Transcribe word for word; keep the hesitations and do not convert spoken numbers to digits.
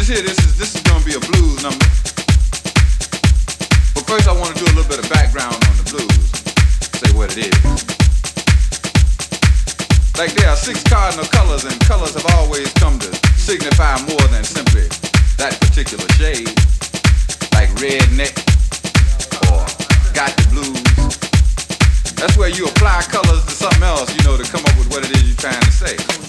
here, this is this is gonna be a blues number. But first I want to do a little bit of background on the blues. Say what it is. Like there are six cardinal colors, and colors have always come to signify more than simply that particular shade. Like redneck or got the blues. That's where you apply colors to something else, you know, to come up with what it is you're trying to say.